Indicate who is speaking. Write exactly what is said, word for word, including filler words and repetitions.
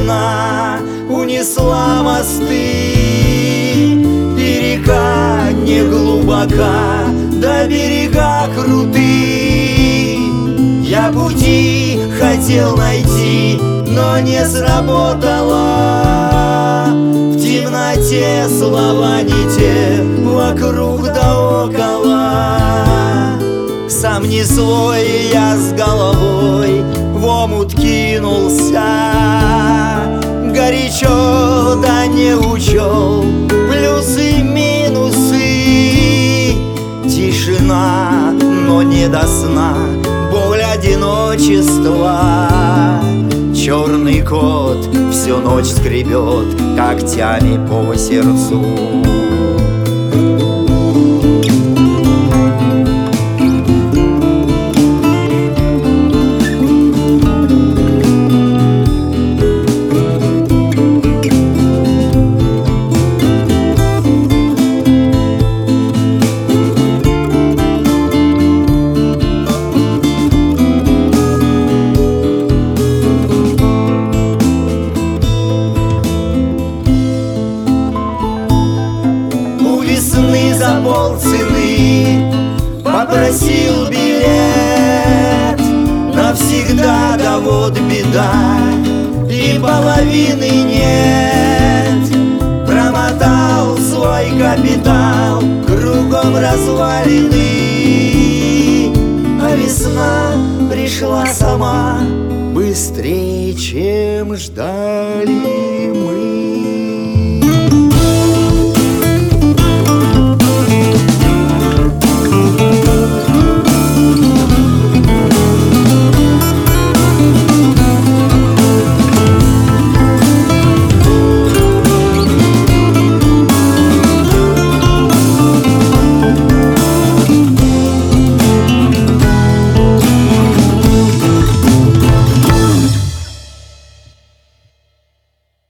Speaker 1: тишина унесла мосты, и река не глубока, да берега круты. Я пути хотел найти, но не сработало. В темноте слова не те, вокруг да около. Сам не свой, я с головой в омут кинулся. Горячо, да не учел плюсы и минусы. Тишина, но не до сна, боль одиночества. Черный кот всю ночь скребет когтями по сердцу. За полцены попросил билет навсегда, да вот беда, и половины нет. Промотал свой капитал, кругом развалины, а весна пришла сама быстрее, чем ждали.